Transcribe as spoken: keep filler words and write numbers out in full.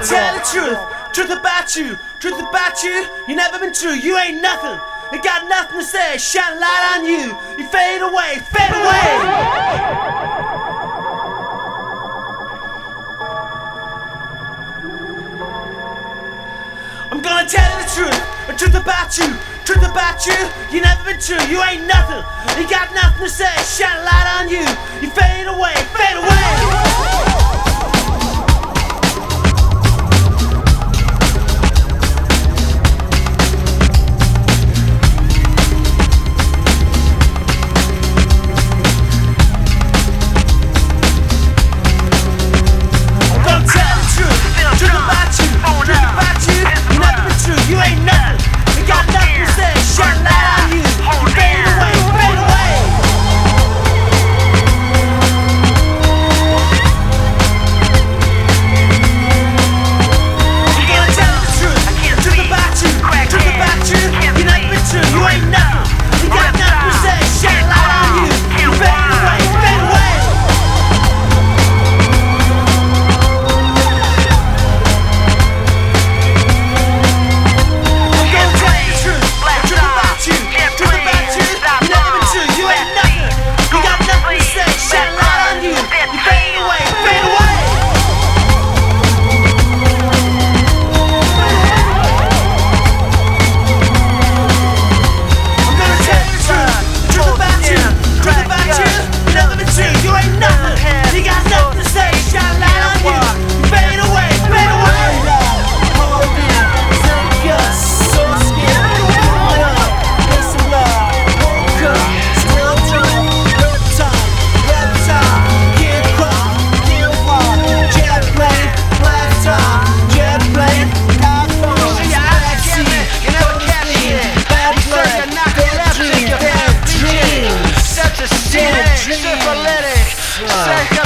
gonna tell the truth, truth about you, truth about you. You never been true, you ain't nothing. You got nothing to say, shine a light on you. You fade away, fade away. I'm gonna tell you the truth, the truth about you, truth about you. You never been true, you ain't nothing. You got nothing to say, shine a light on you. You fade away, fade away. Syphilis,